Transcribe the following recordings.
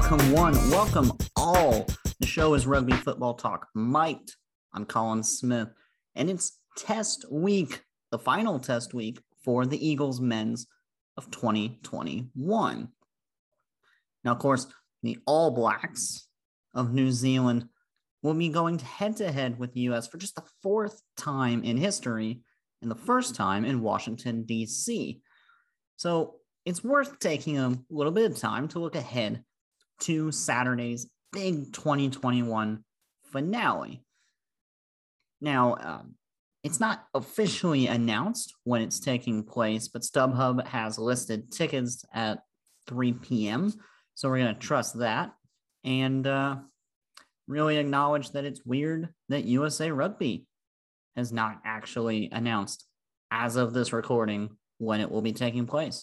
Welcome one, welcome all. The show is Rugby Football Talk Mike. I'm Colin Smith, and it's test week, the final test week for the Eagles men's of 2021. Now, of course, the All Blacks of New Zealand will be going head-to-head with the U.S. for just the fourth time in history and the first time in Washington, D.C. So it's worth taking a little bit of time to look ahead to Saturday's big 2021 finale. Now, it's not officially announced when it's taking place, but StubHub has listed tickets at 3 p.m., so we're going to trust that and really acknowledge that it's weird that USA Rugby has not actually announced, as of this recording, when it will be taking place.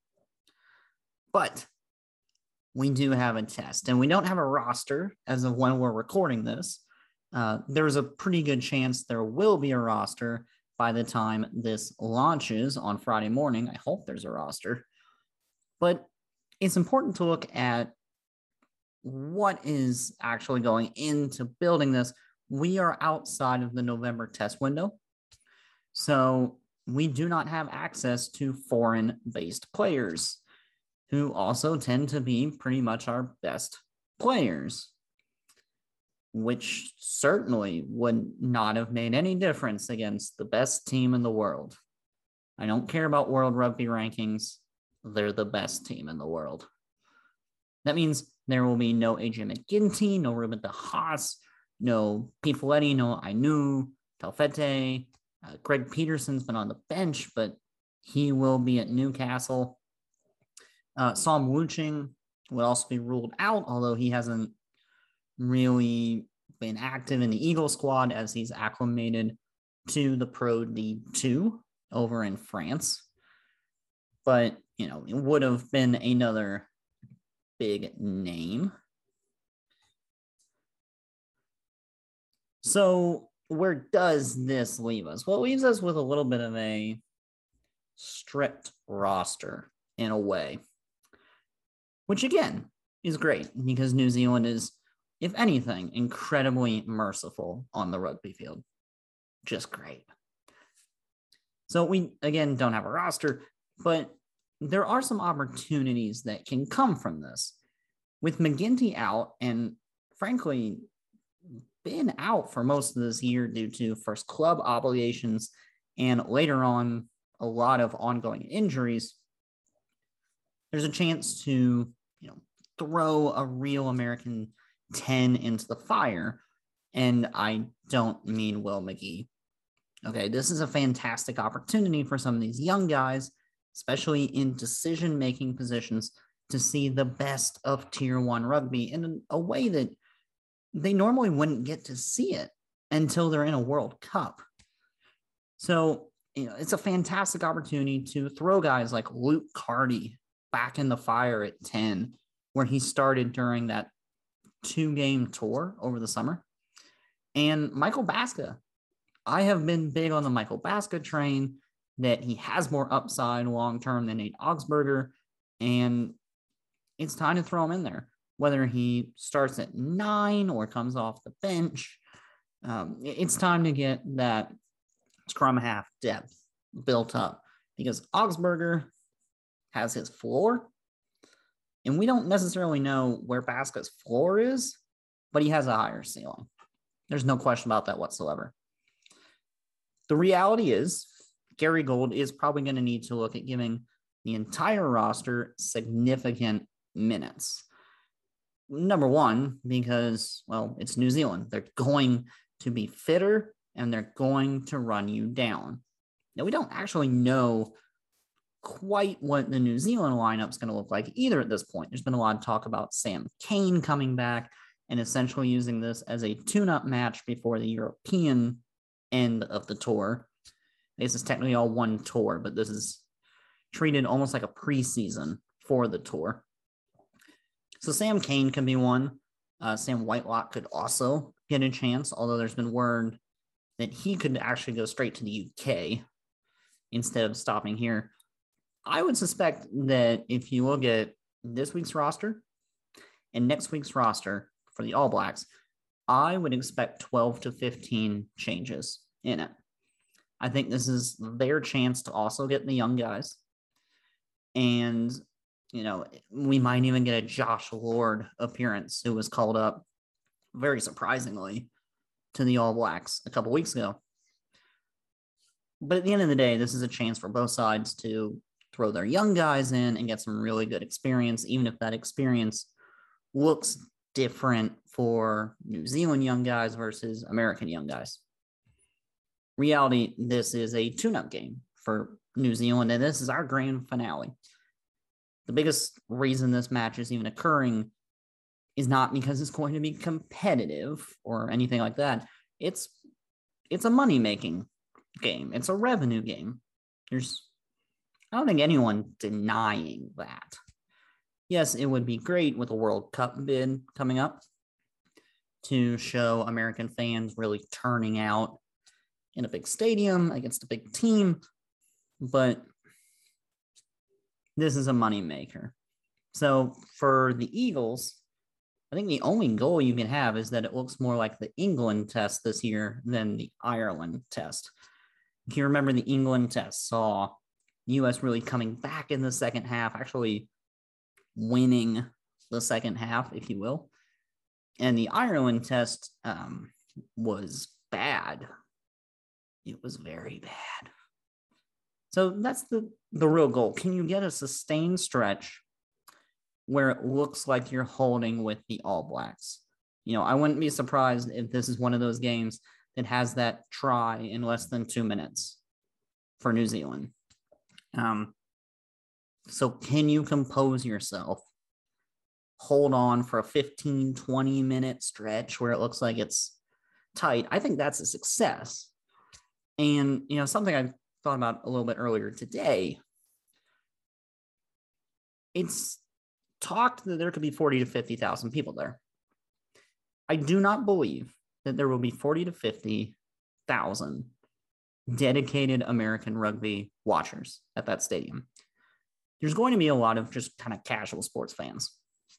But we do have a test, and we don't have a roster as of when we're recording this. There's a pretty good chance there will be a roster by the time this launches on Friday morning. I hope there's a roster. But it's important to look at what is actually going into building this. We are outside of the November test window, so we do not have access to foreign-based players, who also tend to be pretty much our best players, which certainly would not have made any difference against the best team in the world. I don't care about World Rugby rankings. They're the best team in the world. That means there will be no AJ McGinty, no Ruben De Haas, no Pete Folletti, no Ainu, Taufete. Greg Peterson's been on the bench, but he will be at Newcastle. Sam Wuching will also be ruled out, although he hasn't really been active in the Eagle squad as he's acclimated to the Pro D2 over in France. But, it would have been another big name. So where does this leave us? Well, it leaves us with a little bit of a stripped roster in a way, which again is great because New Zealand is, if anything, incredibly merciful on the rugby field. Just great. So we, again, don't have a roster, but there are some opportunities that can come from this. With McGinty out, and frankly, been out for most of this year due to first club obligations and later on a lot of ongoing injuries, there's a chance to, throw a real American 10 into the fire. And I don't mean Will McGee. Okay, this is a fantastic opportunity for some of these young guys, especially in decision-making positions, to see the best of Tier 1 rugby in a way that they normally wouldn't get to see it until they're in a World Cup. So, it's a fantastic opportunity to throw guys like Luke Carty back in the fire at 10, where he started during that 2-game tour over the summer. And Michael Baska. I have been big on the Michael Baska train, that he has more upside long-term than Nate Augsburger, and it's time to throw him in there. Whether he starts at 9 or comes off the bench, it's time to get that scrum half depth built up, because Augsburger has his floor, and we don't necessarily know where Baska's floor is, but he has a higher ceiling. There's no question about that whatsoever. The reality is, Gary Gold is probably going to need to look at giving the entire roster significant minutes. Number one, because, it's New Zealand. They're going to be fitter, and they're going to run you down. Now, we don't actually know quite what the New Zealand lineup is going to look like either at this point. There's been a lot of talk about Sam Cane coming back and essentially using this as a tune-up match before the European end of the tour. This is technically all one tour, but this is treated almost like a preseason for the tour. So Sam Cane can be one. Sam Whitelock could also get a chance, although there's been word that he could actually go straight to the UK instead of stopping here. I would suspect that if you look at this week's roster, in next week's roster for the All Blacks, I would expect 12 to 15 changes in it. I think this is their chance to also get the young guys. And, we might even get a Josh Lord appearance who was called up very surprisingly to the All Blacks a couple weeks ago. But at the end of the day, this is a chance for both sides to throw their young guys in and get some really good experience, even if that experience looks different for New Zealand young guys versus American young guys. Reality, this is a tune-up game for New Zealand, and this is our grand finale. The biggest reason this match is even occurring is not because it's going to be competitive or anything like that. It's a money-making game. It's a revenue game. I don't think anyone denying that. Yes, it would be great with a World Cup bid coming up to show American fans really turning out in a big stadium against a big team, but this is a moneymaker. So for the Eagles, I think the only goal you can have is that it looks more like the England test this year than the Ireland test. If you remember, the England test saw the U.S. really coming back in the second half, actually winning the second half, if you will. And the Ireland test was bad. It was very bad. So that's the real goal. Can you get a sustained stretch where it looks like you're holding with the All Blacks? I wouldn't be surprised if this is one of those games that has that try in less than 2 minutes for New Zealand. So can you compose yourself? Hold on for a 15, 20-minute stretch where it looks like it's tight. I think that's a success. And, something I thought about a little bit earlier today, it's talked that there could be 40 to 50,000 people there. I do not believe that there will be 40 to 50,000 dedicated American rugby watchers at that stadium. There's going to be a lot of just kind of casual sports fans.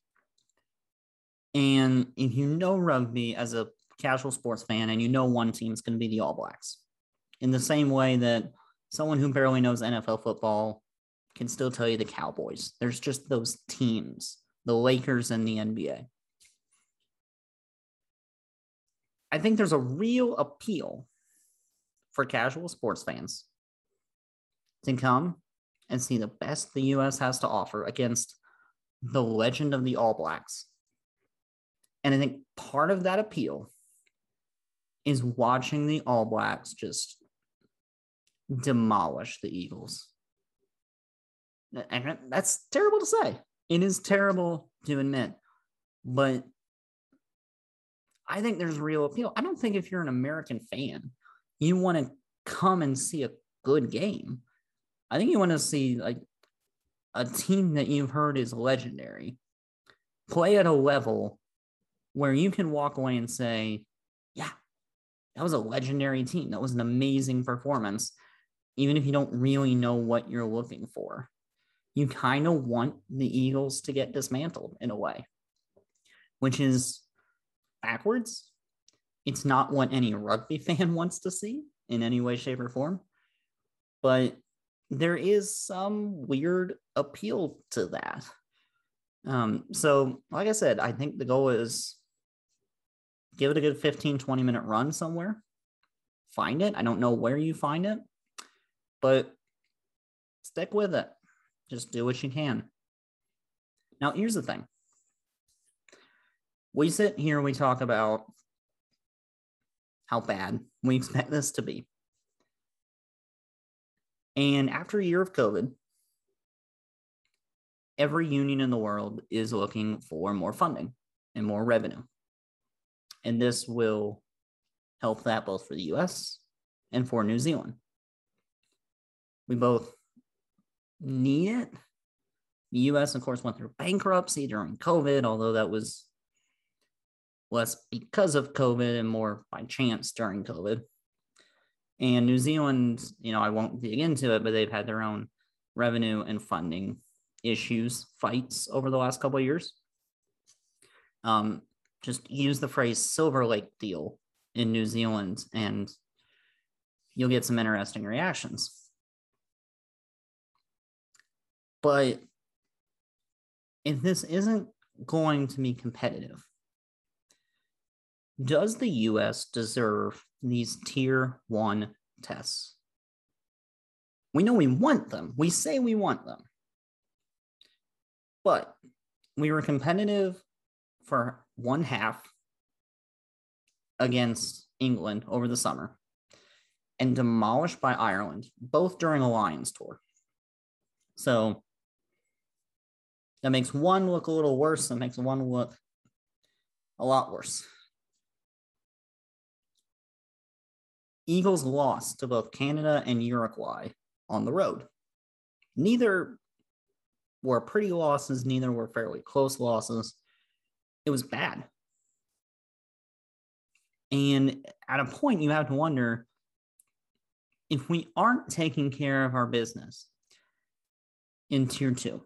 And if you know rugby as a casual sports fan and you know one team is going to be the All Blacks, in the same way that someone who barely knows NFL football can still tell you the Cowboys. There's just those teams, the Lakers and the NBA. I think there's a real appeal for casual sports fans to come and see the best the U.S. has to offer against the legend of the All Blacks. And I think part of that appeal is watching the All Blacks just demolish the Eagles. And that's terrible to say. It is terrible to admit. But I think there's real appeal. I don't think if you're an American fan, you want to come and see a good game. I think you want to see like a team that you've heard is legendary play at a level where you can walk away and say, yeah, that was a legendary team. That was an amazing performance, even if you don't really know what you're looking for. You kind of want the Eagles to get dismantled in a way, which is backwards. It's not what any rugby fan wants to see in any way, shape, or form. But there is some weird appeal to that. So, like I said, I think the goal is give it a good 15, 20-minute run somewhere. Find it. I don't know where you find it, but stick with it. Just do what you can. Now, here's the thing. We sit here, we talk about how bad we expect this to be. And after a year of COVID, every union in the world is looking for more funding and more revenue. And this will help that both for the US and for New Zealand. We both need it. The US, of course, went through bankruptcy during COVID, although that was less because of COVID and more by chance during COVID. And New Zealand, I won't dig into it, but they've had their own revenue and funding issues, fights over the last couple of years. Just use the phrase Silver Lake deal in New Zealand and you'll get some interesting reactions. But if this isn't going to be competitive, does the US deserve these tier 1 tests? We know we want them. We say we want them. But we were competitive for one half against England over the summer and demolished by Ireland, both during a Lions tour. So that makes one look a little worse. That makes one look a lot worse. Eagles lost to both Canada and Uruguay on the road. Neither were pretty losses, neither were fairly close losses. It was bad. And at a point, you have to wonder, if we aren't taking care of our business in tier 2,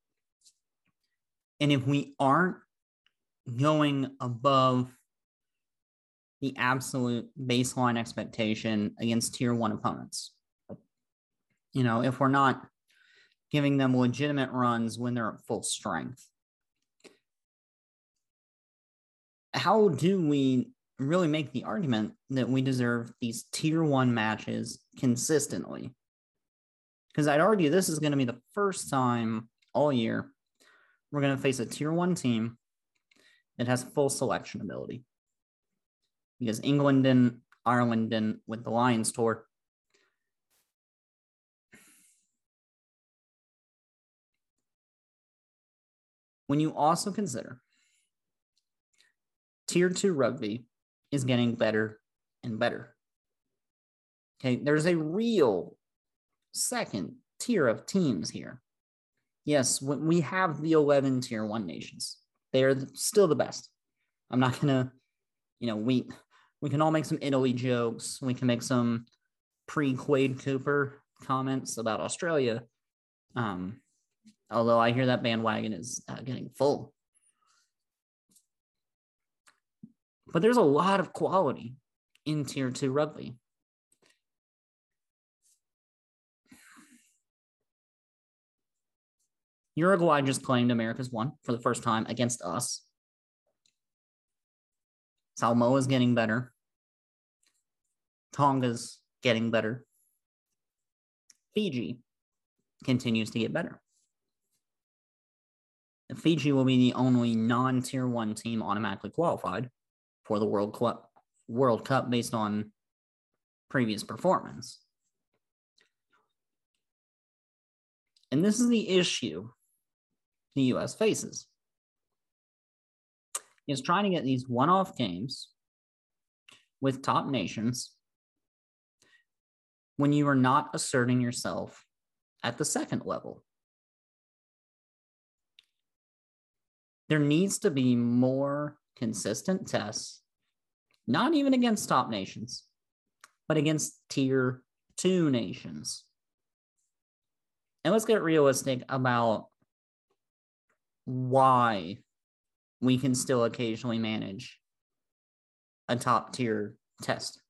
and if we aren't going above the absolute baseline expectation against tier 1 opponents, if we're not giving them legitimate runs when they're at full strength, how do we really make the argument that we deserve these tier 1 matches consistently? Because I'd argue this is going to be the first time all year we're going to face a tier 1 team that has full selection ability. Because England didn't, Ireland didn't with the Lions tour. When you also consider tier 2 rugby is getting better and better. Okay, there's a real second tier of teams here. Yes, we have the 11 tier 1 nations. They are still the best. I'm not going to, we can all make some Italy jokes. We can make some pre-Quade Cooper comments about Australia. Although I hear that bandwagon is getting full. But there's a lot of quality in tier 2 rugby. Uruguay just claimed America's won for the first time against us. Samoa's getting better. Tonga's getting better. Fiji continues to get better. Fiji will be the only non-tier 1 team automatically qualified for the World Cup based on previous performance. And this is the issue the US faces. Is trying to get these one-off games with top nations when you are not asserting yourself at the second level. There needs to be more consistent tests, not even against top nations, but against tier 2 nations. And let's get realistic about why we can still occasionally manage a top tier test.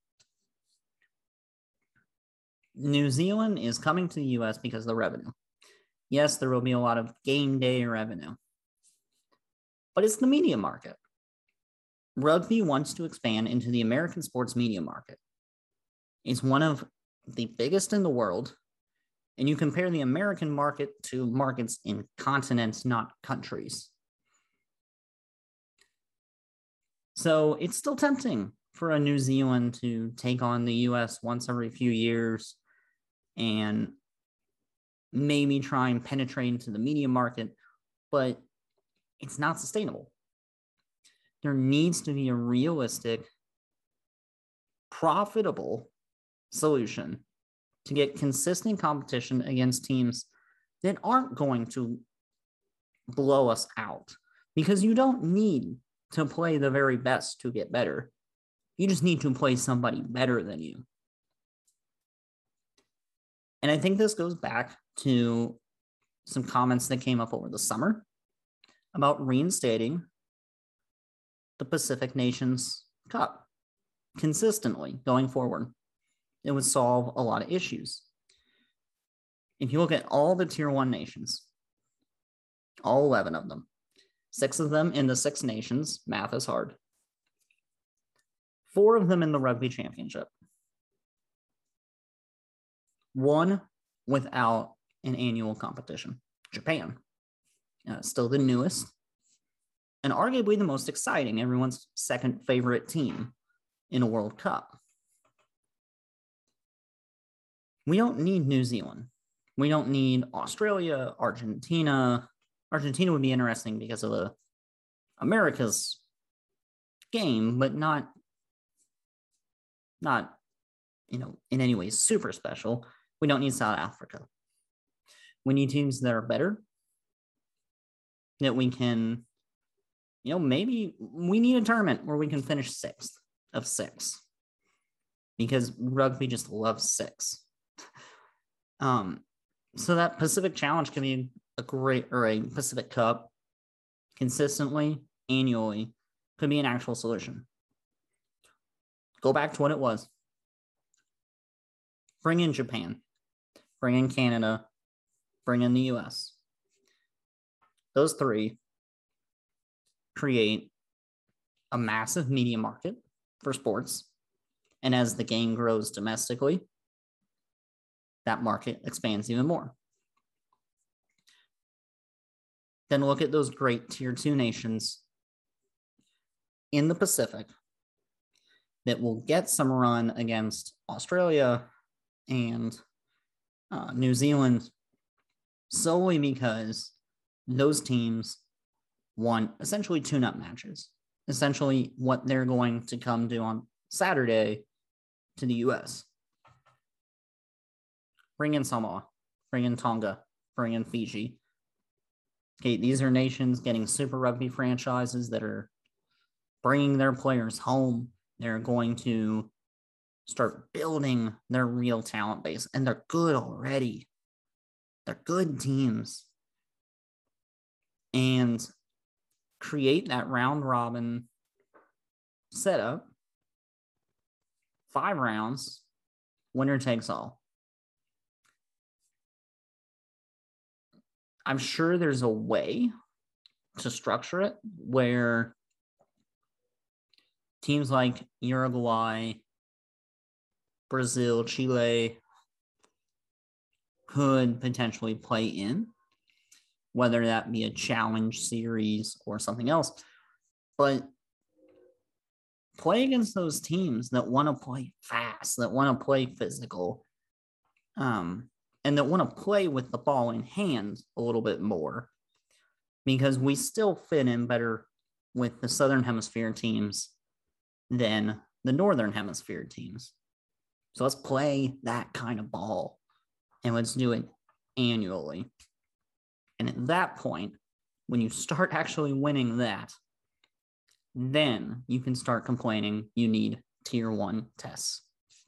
New Zealand is coming to the US because of the revenue. Yes, there will be a lot of game day revenue, but it's the media market. Rugby wants to expand into the American sports media market. It's one of the biggest in the world, and you compare the American market to markets in continents, not countries. So it's still tempting for a New Zealand to take on the US once every few years and maybe try and penetrate into the media market, but it's not sustainable. There needs to be a realistic, profitable solution to get consistent competition against teams that aren't going to blow us out, because you don't need to play the very best to get better. You just need to play somebody better than you. And I think this goes back to some comments that came up over the summer about reinstating the Pacific Nations Cup consistently going forward. It would solve a lot of issues. If you look at all the Tier 1 nations, all 11 of them, 6 of them in the Six Nations, math is hard, 4 of them in the Rugby Championship, 1 without an annual competition, Japan. Still the newest and arguably the most exciting, everyone's second favorite team in a World Cup. We don't need New Zealand. We don't need Australia, Argentina. Argentina would be interesting because of America's game, but not in any way super special. We don't need South Africa. We need teams that are better, that we can, maybe we need a tournament where we can finish 6th of 6 because rugby just loves 6. So that Pacific Challenge can be a Pacific Cup consistently, annually, could be an actual solution. Go back to what it was. Bring in Japan, bring in Canada, bring in the US. Those 3 create a massive media market for sports. And as the game grows domestically, that market expands even more. Then look at those great Tier 2 nations in the Pacific that will get some run against Australia and New Zealand solely because those teams won essentially tune-up matches, essentially what they're going to come do on Saturday to the US. Bring in Samoa, bring in Tonga, bring in Fiji. Okay, these are nations getting Super Rugby franchises that are bringing their players home. They're going to start building their real talent base, and they're good already. They're good teams. And create that round robin setup, 5 rounds, winner takes all. I'm sure there's a way to structure it where teams like Uruguay, Brazil, Chile could potentially play in, whether that be a challenge series or something else. But play against those teams that want to play fast, that want to play physical, and that want to play with the ball in hand a little bit more, because we still fit in better with the Southern Hemisphere teams than the Northern Hemisphere teams. So let's play that kind of ball, and let's do it annually. And at that point, when you start actually winning that, then you can start complaining you need Tier 1 tests.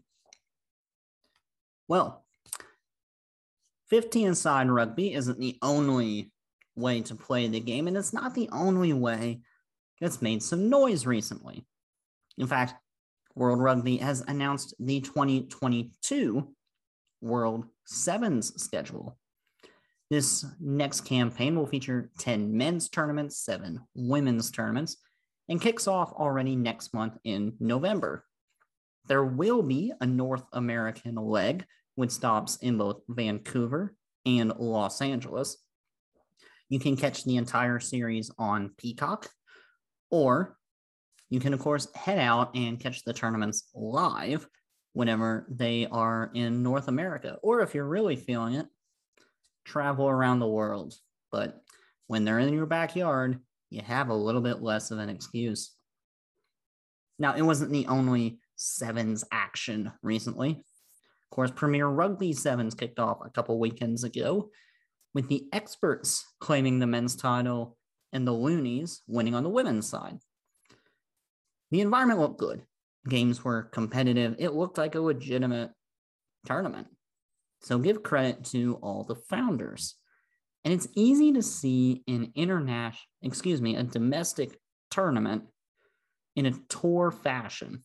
Well, 15-a-side rugby isn't the only way to play the game, and it's not the only way that's made some noise recently. In fact, World Rugby has announced the 2022 World Sevens schedule. This next campaign will feature 10 men's tournaments, 7 women's tournaments, and kicks off already next month in November. There will be a North American leg with stops in both Vancouver and Los Angeles. You can catch the entire series on Peacock, or you can, of course, head out and catch the tournaments live whenever they are in North America. Or if you're really feeling it, travel around the world. But when they're in your backyard, you have a little bit less of an excuse. Now, it wasn't the only sevens action recently. Of course, Premier Rugby Sevens kicked off a couple weekends ago, with the Experts claiming the men's title and the Loonies winning on the women's side. The environment looked good. Games were competitive. It looked like a legitimate tournament. So give credit to all the founders. And it's easy to see a domestic tournament in a tour fashion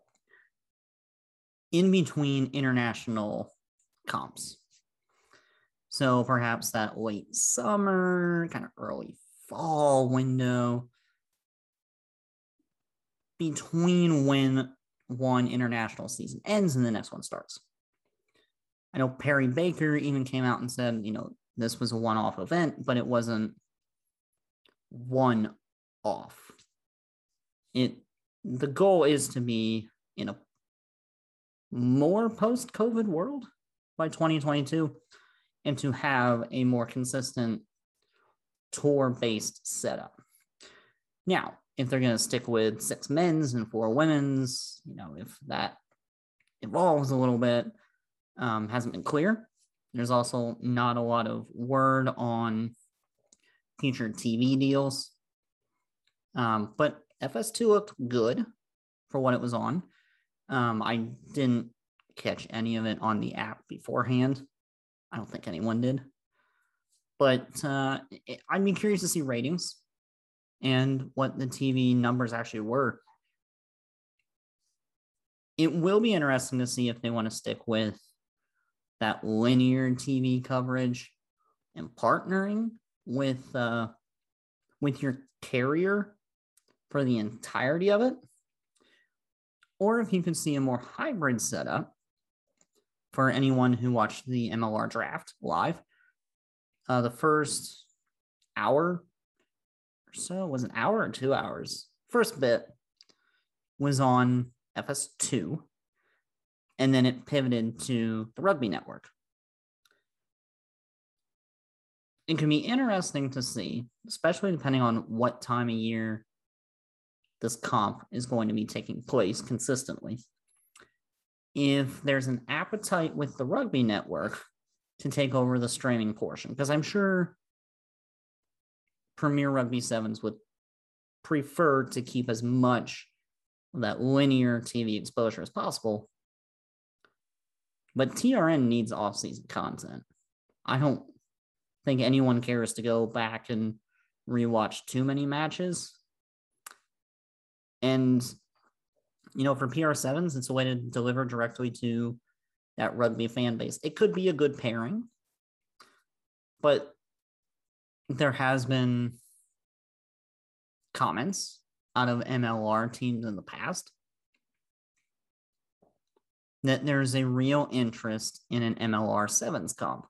in between international comps. So perhaps that late summer, kind of early fall window between when one international season ends and the next one starts. I know Perry Baker even came out and said, this was a one-off event, but it wasn't one-off. The goal is to be in a more post-COVID world by 2022 and to have a more consistent tour-based setup. Now, if they're going to stick with 6 men's and 4 women's, if that evolves a little bit, hasn't been clear. There's also not a lot of word on future TV deals. But FS2 looked good for what it was on. I didn't catch any of it on the app beforehand. I don't think anyone did. But I'd be curious to see ratings and what the TV numbers actually were. It will be interesting to see if they want to stick with that linear TV coverage and partnering with your carrier for the entirety of it, or if you could see a more hybrid setup for anyone who watched the MLR draft live. The first hour or so, was an hour or 2 hours. First bit was on FS2, and then it pivoted to the Rugby Network. It can be interesting to see, especially depending on what time of year this comp is going to be taking place consistently, if there's an appetite with the Rugby Network to take over the streaming portion, because I'm sure Premier Rugby Sevens would prefer to keep as much of that linear TV exposure as possible. But TRN needs off-season content. I don't think anyone cares to go back and rewatch too many matches. And, for PR7s, it's a way to deliver directly to that rugby fan base. It could be a good pairing, but there has been comments out of MLR teams in the past that there's a real interest in an MLR Sevens comp.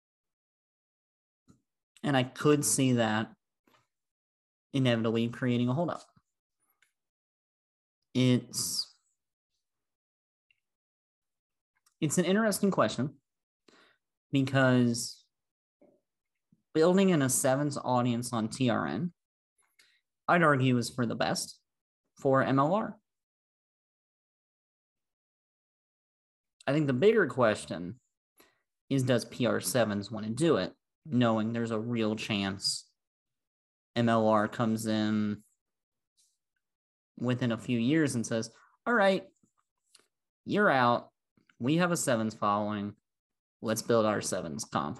And I could see that inevitably creating a holdup. It's an interesting question because building in a Sevens audience on TRN, I'd argue, is for the best for MLR. I think the bigger question is, does PR7s want to do it, knowing there's a real chance MLR comes in within a few years and says, all right, you're out. We have a Sevens following. Let's build our Sevens comp.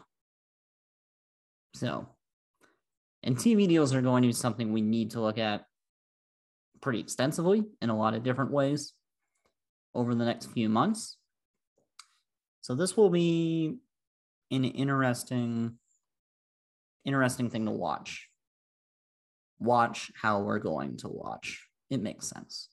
So, and TV deals are going to be something we need to look at pretty extensively in a lot of different ways over the next few months. So this will be an interesting thing to watch. Watch how we're going to watch. It makes sense.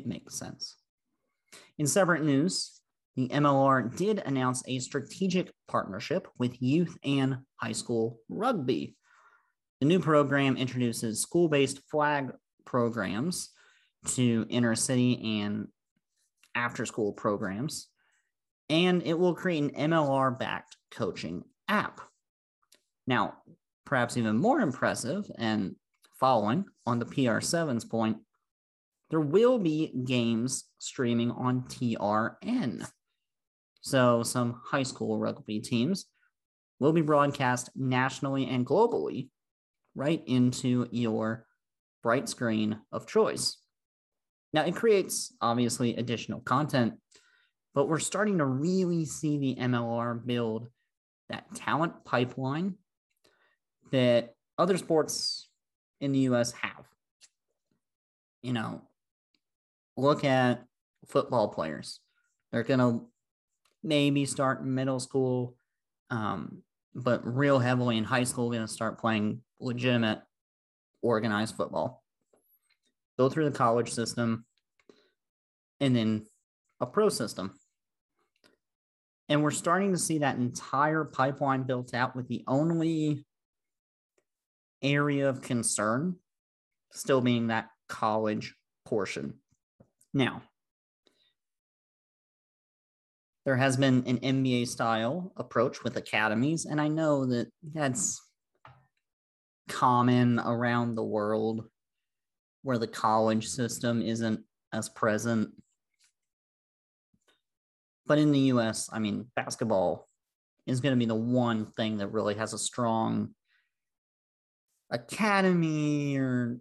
In separate news, the MLR did announce a strategic partnership with youth and high school rugby. The new program introduces school-based flag programs to inner city and after-school programs, and it will create an MLR-backed coaching app. Now, perhaps even more impressive, and following on the PR7's point, there will be games streaming on TRN. So some high school rugby teams will be broadcast nationally and globally right into your bright screen of choice. Now, it creates, obviously, additional content, but we're starting to really see the MLR build that talent pipeline that other sports in the US have. look at football players. They're going to maybe start in middle school, but real heavily in high school, going to start playing legitimate organized football. Go through the college system and then a pro system. And we're starting to see that entire pipeline built out, with the only area of concern still being that college portion. Now, there has been an NBA style approach with academies, and I know that that's common around the world where the college system isn't as present. But in the US, I mean, basketball is going to be the one thing that really has a strong academy or,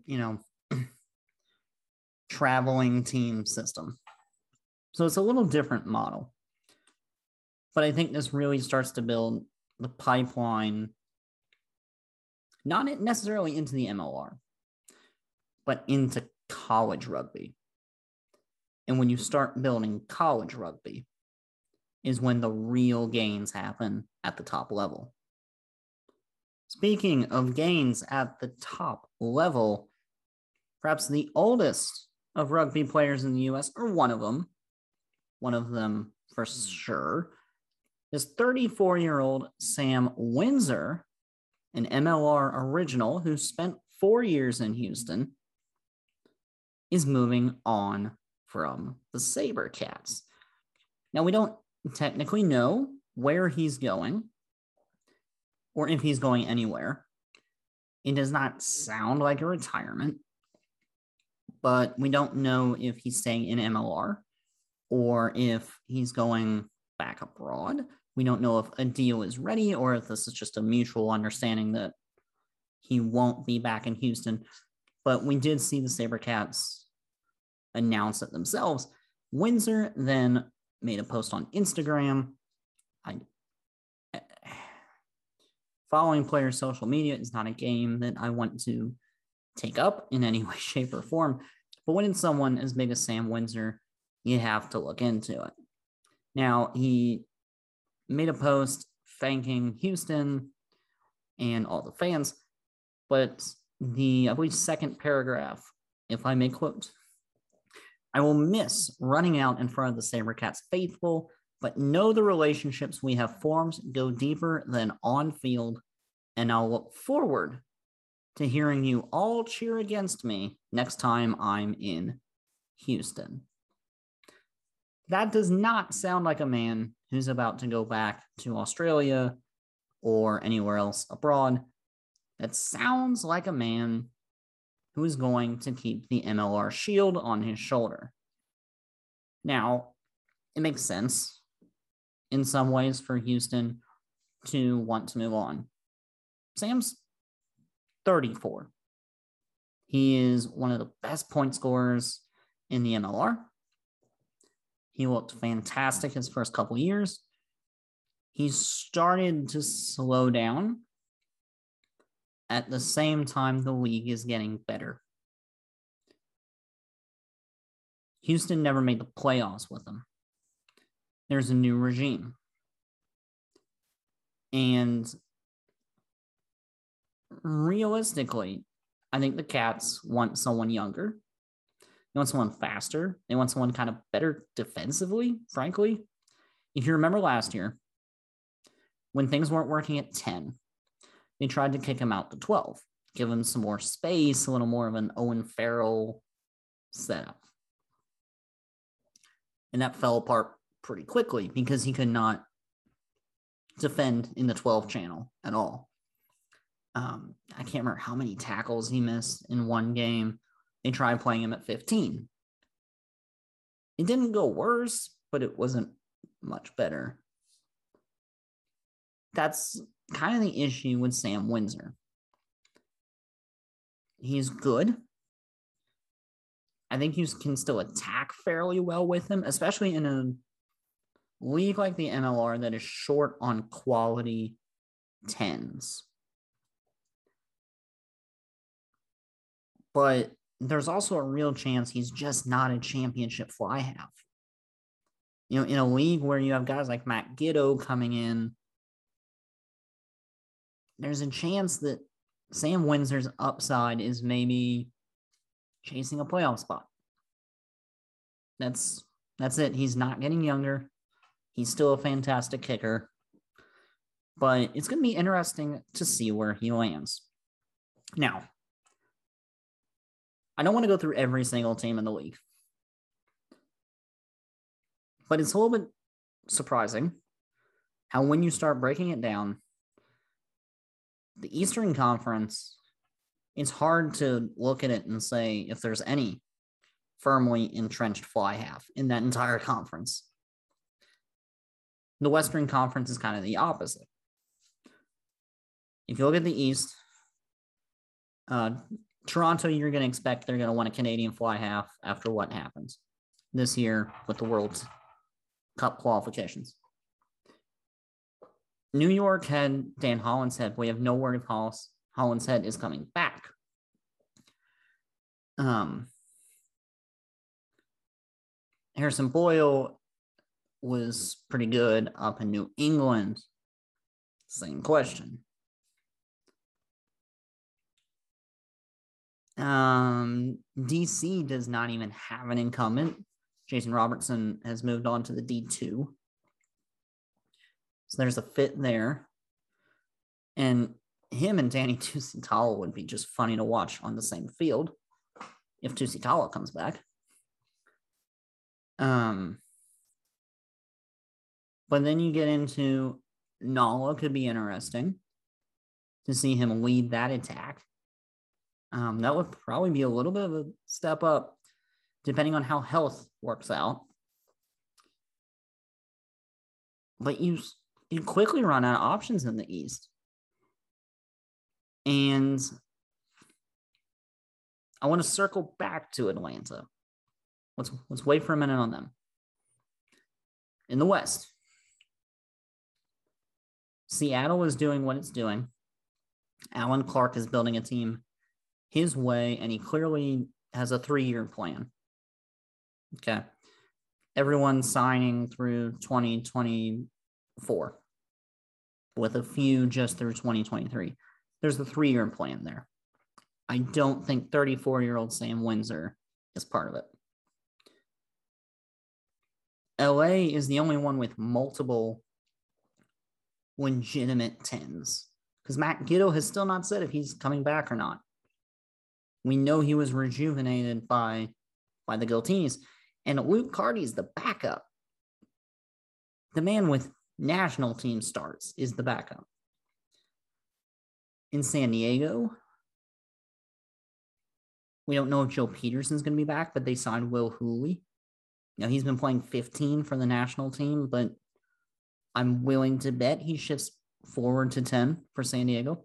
traveling team system. So it's a little different model. But I think this really starts to build the pipeline, not necessarily into the MLR, but into college rugby. And when you start building college rugby is when the real gains happen at the top level. Speaking of gains at the top level, perhaps the oldest of rugby players in the US, or one of them for sure, is 34-year-old Sam Windsor, an MLR original who spent 4 years in Houston, is moving on from the SaberCats. Now, we don't technically know where he's going or if he's going anywhere. It does not sound like a retirement, but we don't know if he's staying in MLR or if he's going back abroad. We don't know if a deal is ready or if this is just a mutual understanding that he won't be back in Houston. But we did see the SaberCats announce it themselves. Windsor then made a post on Instagram. Following players' social media is not a game that I want to take up in any way, shape, or form. But when it's someone as big as Sam Windsor, you have to look into it. Now, he made a post thanking Houston and all the fans, but I believe, second paragraph, if I may quote, "I will miss running out in front of the SaberCats faithful, but know the relationships we have formed go deeper than on field, and I'll look forward to hearing you all cheer against me next time I'm in Houston." That does not sound like a man who's about to go back to Australia or anywhere else abroad. That sounds like a man who is going to keep the MLR shield on his shoulder. Now, it makes sense in some ways for Houston to want to move on. Sam's 34. He is one of the best point scorers in the MLR. He looked fantastic his first couple years. He's started to slow down at the same time the league is getting better. Houston never made the playoffs with him. There's a new regime. And realistically, I think the Cats want someone younger. They want someone faster. They want someone kind of better defensively, frankly. If you remember last year, when things weren't working at 10, they tried to kick him out to 12, give him some more space, a little more of an Owen Farrell setup. And that fell apart pretty quickly because he could not defend in the 12 channel at all. I can't remember how many tackles he missed in one game. They tried playing him at 15. It didn't go worse, but it wasn't much better. That's kind of the issue with Sam Windsor. He's good. I think you can still attack fairly well with him, especially in a league like the MLR that is short on quality 10s. But there's also a real chance he's just not a championship fly half. You know, in a league where you have guys like Matt Giddo coming in, there's a chance that Sam Windsor's upside is maybe chasing a playoff spot. That's it. He's not getting younger. He's still a fantastic kicker. But it's going to be interesting to see where he lands. Now, I don't want to go through every single team in the league. But it's a little bit surprising how when you start breaking it down, the Eastern Conference, it's hard to look at it and say if there's any firmly entrenched fly half in that entire conference. The Western Conference is kind of the opposite. If you look at the East, Toronto, you're going to expect they're going to want a Canadian fly half after what happens this year with the World Cup qualifications. New York had Dan Hollinshead. We have no word if Hollinshead is coming back. Harrison Boyle was pretty good up in New England. Same question. DC does not even have an incumbent. Jason Robertson has moved on to the D2. So there's a fit there. And him and Danny Tusitala would be just funny to watch on the same field if Tusitala comes back. But then you get into Nala, could be interesting to see him lead that attack. That would probably be a little bit of a step up, depending on how health works out. But you quickly run out of options in the East. And I want to circle back to Atlanta. Let's wait for a minute on them. In the West, Seattle is doing what it's doing. Alan Clark is building a team his way, and he clearly has a 3-year plan. Okay. Everyone's signing through 2024, with a few just through 2023. There's a 3-year plan there. I don't think 34-year-old Sam Windsor is part of it. LA is the only one with multiple legitimate 10s, because Matt Giddo has still not said if he's coming back or not. We know he was rejuvenated by the Giltinis, and Luke Carty's the backup. The man with national team starts is the backup. In San Diego, we don't know if Joe Peterson's going to be back, but they signed Will Hooley. Now, he's been playing 15 for the national team, but I'm willing to bet he shifts forward to 10 for San Diego.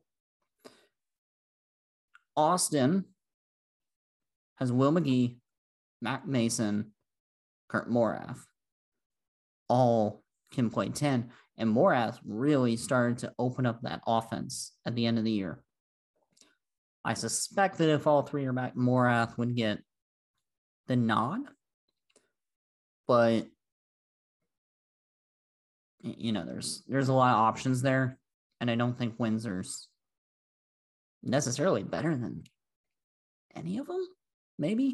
Austin has Will McGee, Matt Mason, Kurt Morath. All can play 10, and Morath really started to open up that offense at the end of the year. I suspect that if all three are back, Morath would get the nod. But, you know, there's a lot of options there, and I don't think Windsor's necessarily better than any of them, maybe.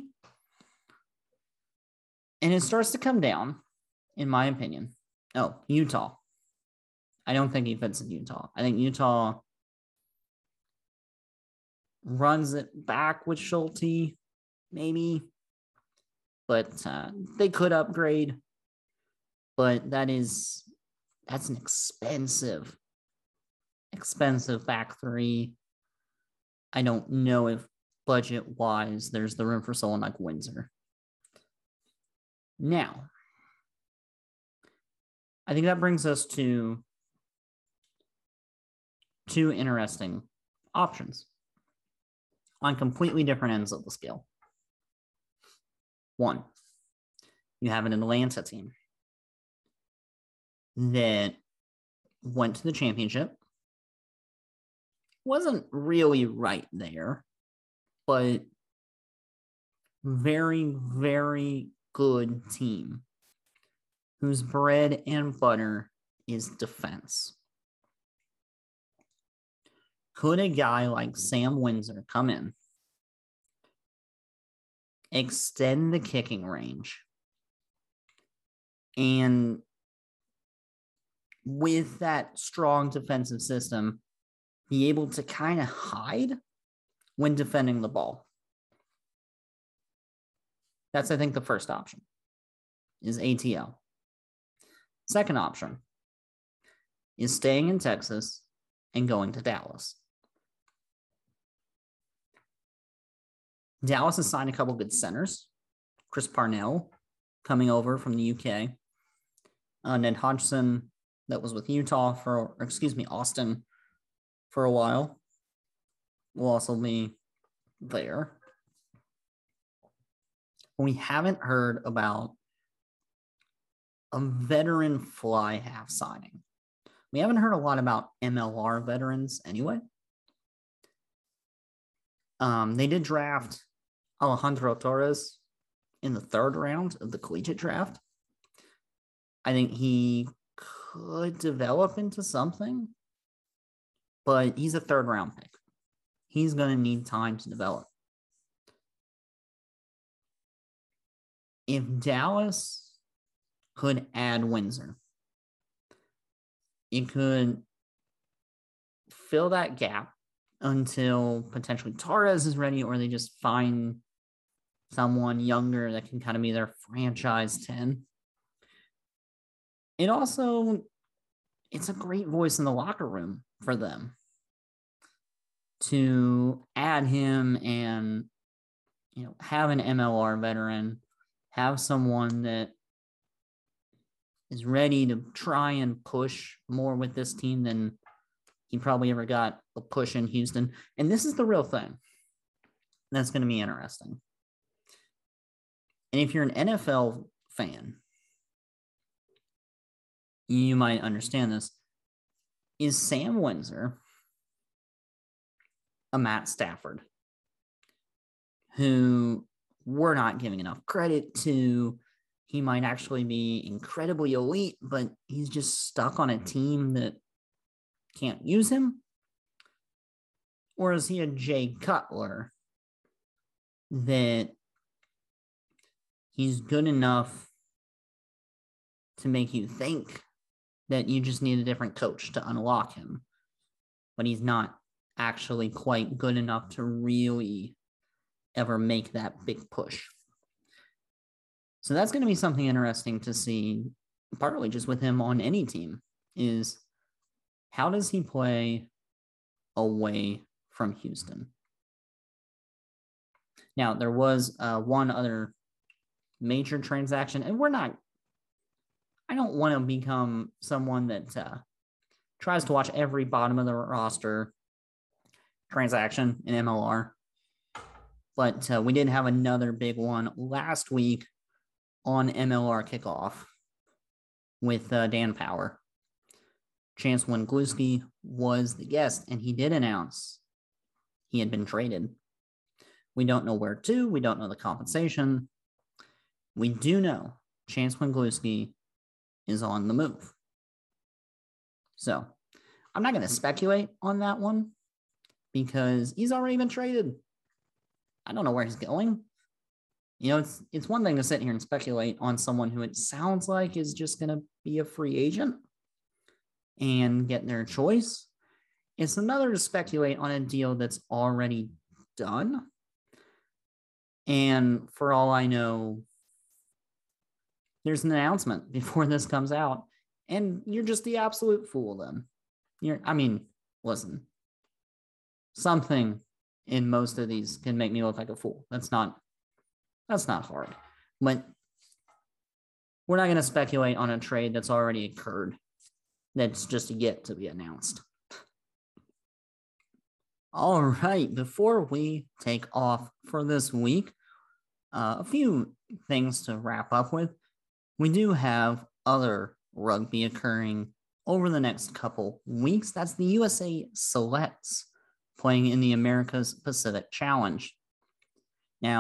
And it starts to come down, in my opinion. Oh, Utah. I don't think he fits in Utah. I think Utah runs it back with Schulte, maybe. But they could upgrade. But that's an expensive back three. I don't know if budget-wise there's the room for someone like Windsor. Now, I think that brings us to two interesting options on completely different ends of the scale. One, you have an Atlanta team that went to the championship, wasn't really right there, but very, very good team whose bread and butter is defense. Could a guy like Sam Windsor come in, extend the kicking range, and with that strong defensive system, be able to kind of hide when defending the ball? That's, I think, the first option is ATL. Second option is staying in Texas and going to Dallas. Dallas has signed a couple good centers. Chris Parnell coming over from the UK. Ned Hodgson, that was with Austin for a while, will also be there. We haven't heard about a veteran fly half signing. We haven't heard a lot about MLR veterans anyway. They did draft Alejandro Torres in the third round of the collegiate draft. I think he could develop into something, but he's a third round pick. He's going to need time to develop. If Dallas could add Windsor, it could fill that gap until potentially Torres is ready, or they just find someone younger that can kind of be their franchise 10. It's a great voice in the locker room for them to add him and, have an MLR veteran, have someone that is ready to try and push more with this team than he probably ever got a push in Houston. And this is the real thing that's going to be interesting. And if you're an NFL fan, you might understand this. Is Sam Windsor a Matt Stafford who we're not giving enough credit to? He might actually be incredibly elite, but he's just stuck on a team that can't use him? Or is he a Jay Cutler that he's good enough to make you think that you just need a different coach to unlock him, but he's not actually quite good enough to really ever make that big push? So that's going to be something interesting to see, partly just with him on any team, is how does he play away from Houston? Now, there was one other major transaction, and I don't want to become someone that tries to watch every bottom of the roster transaction in MLR, but we did have another big one last week on MLR Kickoff with Dan Power. Chance Wenglewski was the guest, and he did announce he had been traded. We don't know where to. We don't know the compensation. We do know Chance Wenglewski is on the move. So I'm not going to speculate on that one because he's already been traded. I don't know where he's going. It's one thing to sit here and speculate on someone who it sounds like is just going to be a free agent and get their choice. It's another to speculate on a deal that's already done. And for all I know, there's an announcement before this comes out, and you're just the absolute fool then. Listen, something in most of these can make me look like a fool. That's not hard. But we're not going to speculate on a trade that's already occurred. That's just yet to be announced. All right, before we take off for this week, a few things to wrap up with. We do have other rugby occurring over the next couple weeks. That's the USA Selects playing in the America's Pacific Challenge. Now,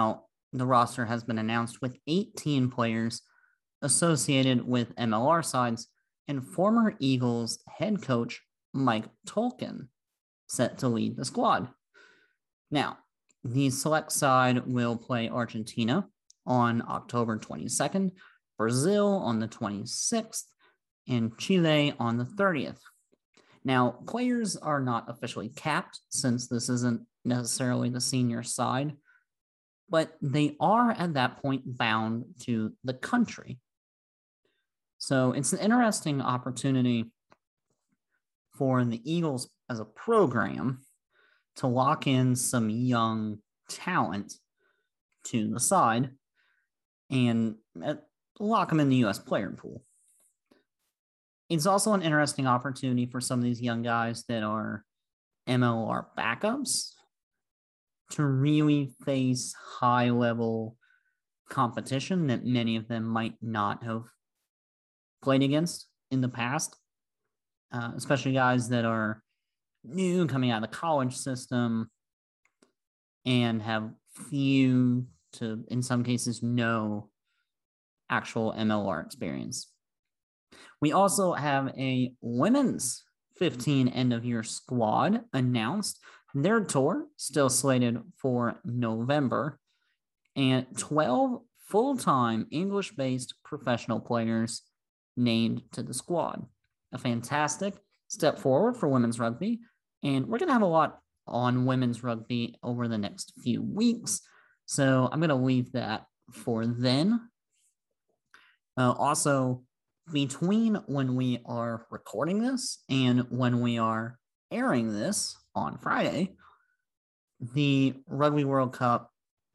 the roster has been announced with 18 players associated with MLR sides and former Eagles head coach Mike Tolkien set to lead the squad. Now, the select side will play Argentina on October 22nd, Brazil on the 26th, and Chile on the 30th. Now, players are not officially capped since this isn't necessarily the senior side, but they are at that point bound to the country. So it's an interesting opportunity for the Eagles as a program to lock in some young talent to the side and lock them in the U.S. player pool. It's also an interesting opportunity for some of these young guys that are MLR backups to really face high-level competition that many of them might not have played against in the past, especially guys that are new coming out of the college system and have few to, in some cases, no actual MLR experience. We also have a women's 15 end-of-year squad announced. Their tour still slated for November, and 12 full-time English-based professional players named to the squad. A fantastic step forward for women's rugby, and we're going to have a lot on women's rugby over the next few weeks, so I'm going to leave that for then. Also, between when we are recording this and when we are airing this on Friday, the Rugby World Cup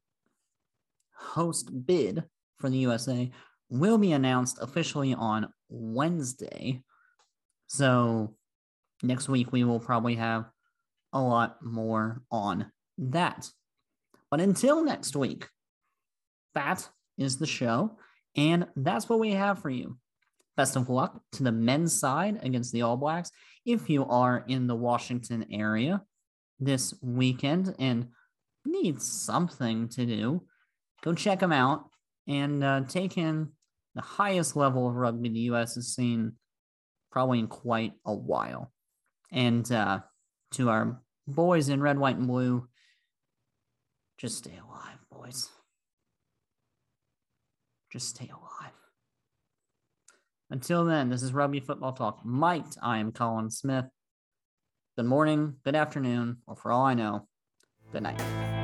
host bid for the USA will be announced officially on Wednesday. So next week we will probably have a lot more on that. But until next week, that is the show, and that's what we have for you. Best of luck to the men's side against the All Blacks. If you are in the Washington area this weekend and need something to do, go check them out and take in the highest level of rugby the U.S. has seen probably in quite a while. And to our boys in red, white, and blue, just stay alive, boys. Just stay alive. Until then, this is Rugby Football Talk Mic'd. I am Colin Smith. Good morning, good afternoon, or for all I know, good night.